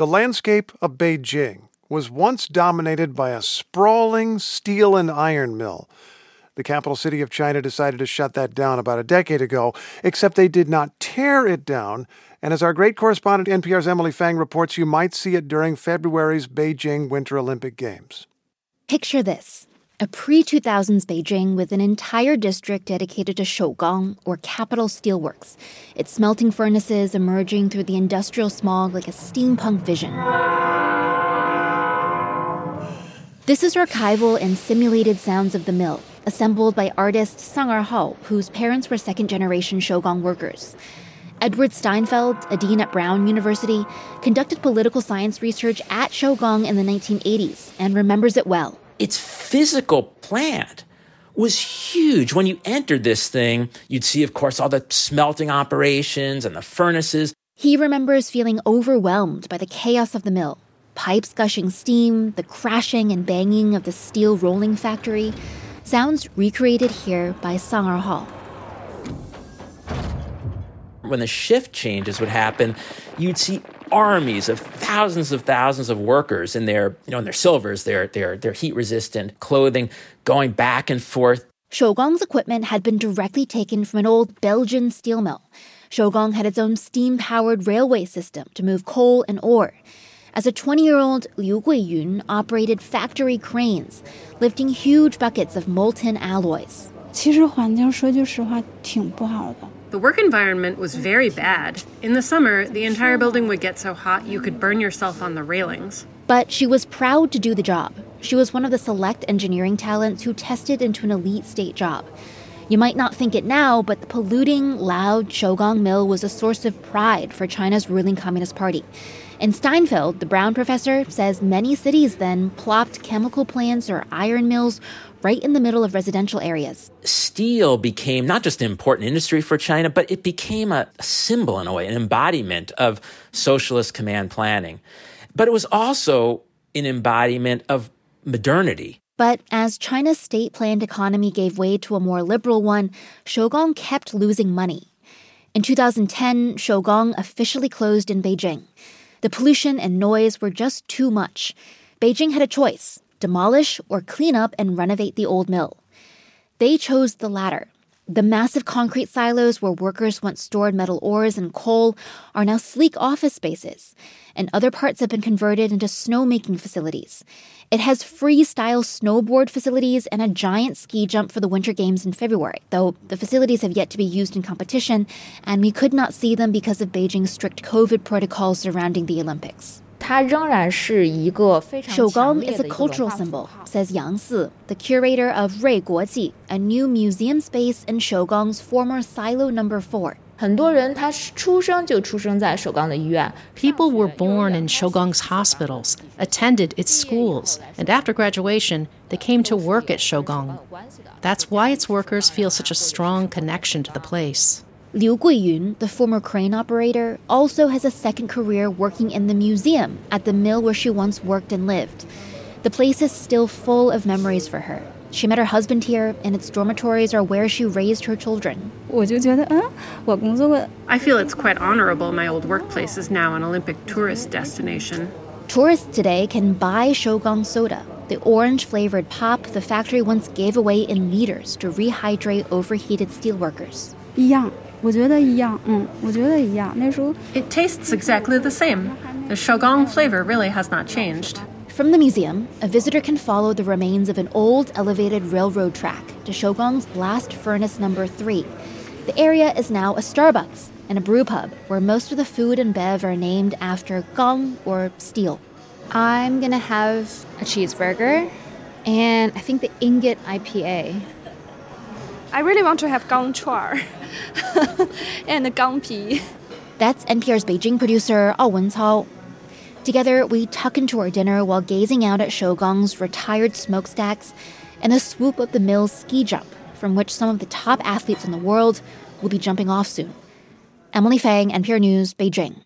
The landscape of Beijing was once dominated by a sprawling steel and iron mill. The capital city of China decided to shut that down about a decade ago, except they did not tear it down. And as our great correspondent NPR's Emily Fang reports, you might see it during February's Beijing Winter Olympic Games. Picture this. A pre-2000s Beijing with an entire district dedicated to Shougang, or Capital Steelworks. Its smelting furnaces emerging through the industrial smog like a steampunk vision. This is archival and simulated sounds of the mill, assembled by artist Sang Er-hao, whose parents were second-generation Shougang workers. Edward Steinfeld, a dean at Brown University, conducted political science research at Shougang in the 1980s and remembers it well. Its physical plant was huge. When you entered this thing, you'd see, of course, all the smelting operations and the furnaces. He remembers feeling overwhelmed by the chaos of the mill. Pipes gushing steam, the crashing and banging of the steel rolling factory. Sounds recreated here by Sang Er-hao. When the shift changes would happen, you'd see armies of thousands of workers in their silvers, their heat-resistant clothing, going back and forth. Shougang's equipment had been directly taken from an old Belgian steel mill. Shougang had its own steam-powered railway system to move coal and ore. As a 20-year-old, Liu Guiyun operated factory cranes, lifting huge buckets of molten alloys. 其实环境说句实话挺不好的。 The work environment was very bad. In the summer, the entire building would get so hot you could burn yourself on the railings. But she was proud to do the job. She was one of the select engineering talents who tested into an elite state job. You might not think it now, but the polluting, loud Shougang mill was a source of pride for China's ruling Communist Party. And Steinfeld, the Brown professor, says many cities then plopped chemical plants or iron mills right in the middle of residential areas. Steel became not just an important industry for China, but it became a symbol in a way, an embodiment of socialist command planning. But it was also an embodiment of modernity. But as China's state-planned economy gave way to a more liberal one, Shougang kept losing money. In 2010, Shougang officially closed in Beijing. The pollution and noise were just too much. Beijing had a choice: demolish or clean up and renovate the old mill. They chose the latter. The massive concrete silos where workers once stored metal ores and coal are now sleek office spaces, and other parts have been converted into snowmaking facilities. It has freestyle snowboard facilities and a giant ski jump for the Winter Games in February, though the facilities have yet to be used in competition, and we could not see them because of Beijing's strict COVID protocols surrounding the Olympics. Shougang is a cultural symbol, says Yang Si, the curator of Rui Guoji, a new museum space in Shougang's former Silo No. 4. People were born in Shougang's hospitals, attended its schools, and after graduation, they came to work at Shougang. That's why its workers feel such a strong connection to the place. Liu Guiyun, the former crane operator, also has a second career working in the museum at the mill where she once worked and lived. The place is still full of memories for her. She met her husband here, and its dormitories are where she raised her children. I feel it's quite honorable my old workplace is now an Olympic tourist destination. Tourists today can buy Shougang soda, the orange-flavored pop the factory once gave away in liters to rehydrate overheated steelworkers. 一样，我觉得一样，我觉得一样。那时候 It tastes exactly the same. The Shougang flavor really has not changed. From the museum, a visitor can follow the remains of an old elevated railroad track to Shougang's blast furnace No. 3. The area is now a Starbucks and a brew pub where most of the food and bev are named after gang, or steel. I'm going to have a cheeseburger and I think the Ingot IPA. I really want to have gang chuar and gang pi. That's NPR's Beijing producer, Ao Wencao. Together, we tuck into our dinner while gazing out at Shougang's retired smokestacks and the swoop of the mill's ski jump, from which some of the top athletes in the world will be jumping off soon. Emily Fang, NPR News, Beijing.